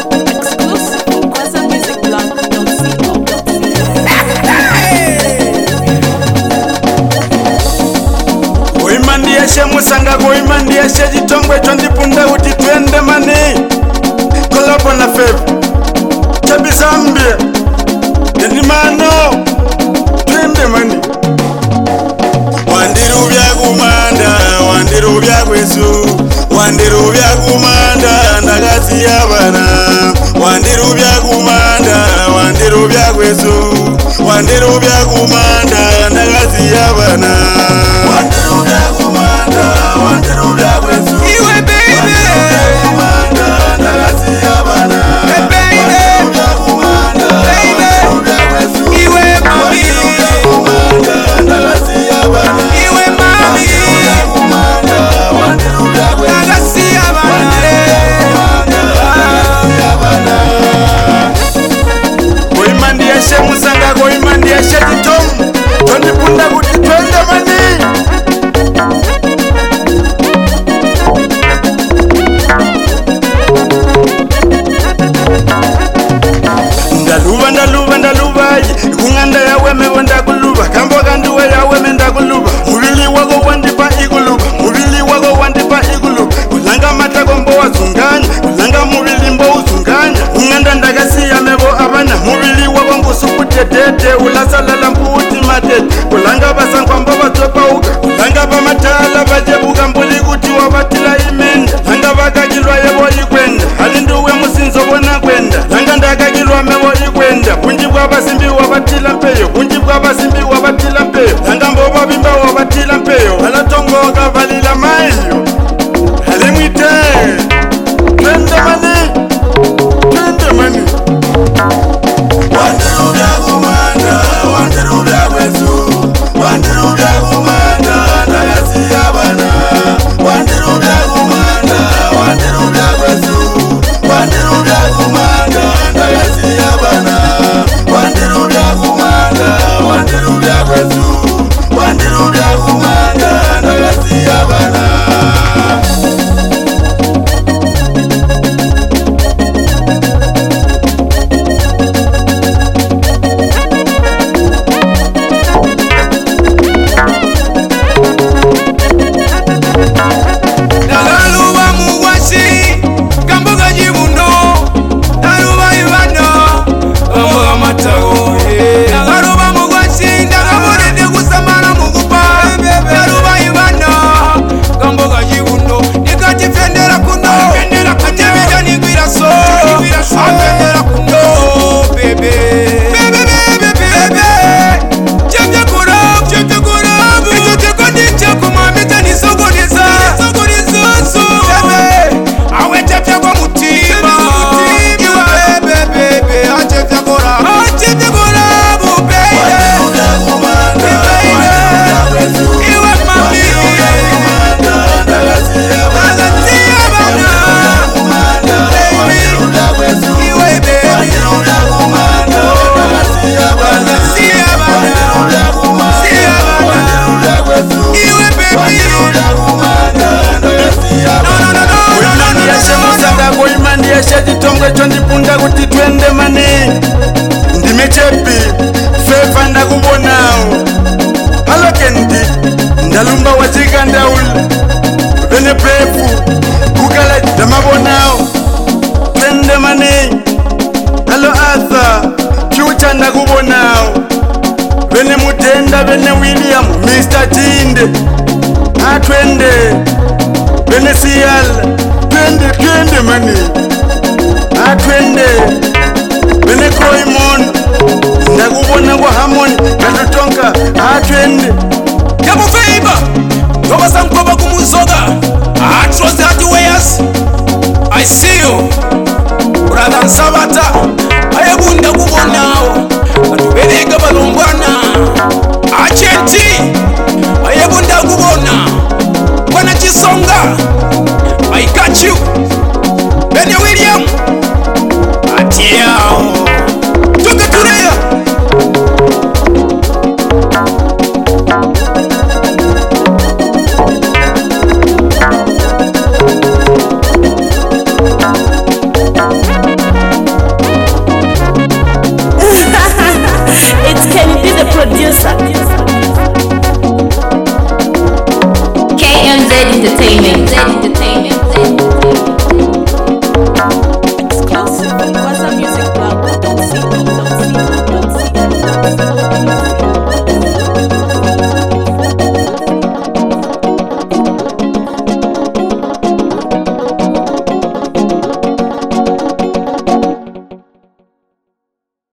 Exclusive on kwazamusicblog.co.za. Goimandiyeshe musanga goimandiyeshe chitongwe chondipunda kuti twende mani kolabo na fevu chabizambia ndimano twende mani wandiruvya kumanda wandiruvya kwesu wandiruvya kumanda ndakasiya vana wandiruvya kumanda wandiruvya kwesu wandiruvya kumanda ndakasiya vana wandiruvya kumanda wandiruvya kwesu iwe baby kumanda ndakasiya vana baby kumanda wandiruvya kwesu iwe mami kumanda ndakasiya vana iwe mami kumanda wandiruvya kwesu ndakasiya vana goimandiyeshe musanga goimandiyeshe chitomu tondipunda kuti twende mani ndaluvayi kung'anda yawemewo ndakuluva kambo kanduwe yaweme ndakuluva muvili wako wandipa ikuluva muvili wako wandipa ikuluva kulanga matako mbo wazunganya kulanga muvili mbo uzunganya kung'anda ndakasiya mevo avana muvili wako ngusukutetete ulasalala mputi matete kulanga vasangwa mbo vatsopauka kulanga vamatala vajebuka mbuli kuti wavatila imenda langa vakakilwa yevo ikwenda halinduwe musinzovona kwenda langa ndakakilwa mevo ikwenda bunji bwavasimbi wavatila mpeyo bunji bwavasimbi wavatila mpeyo langa mbo vavimba wavatila mpeyo valatongoka valila mayo halimwite twende mani twende mani wandiruvya kumanda wandiruvya kwesu wandiruvya kumanda ndakasiya vana wandiruvya kumanda wandiruvya kwesu wandiruvya kumanda ndakasiya vana wandiruvya kumanda wandiruvya kwesu wandiruvya kumanda ndakasiya vana chondipunda kuti twende mani ndimechepi fefa ndakubonawo halokendi ndalumba wachika ndaula vene prefu kukala ndamabonawo twende mani halo arthur fyucha ndakubonawo vene mutenda vene william mr tinde atwende vene siyala twende mani atwende vene Entertainment.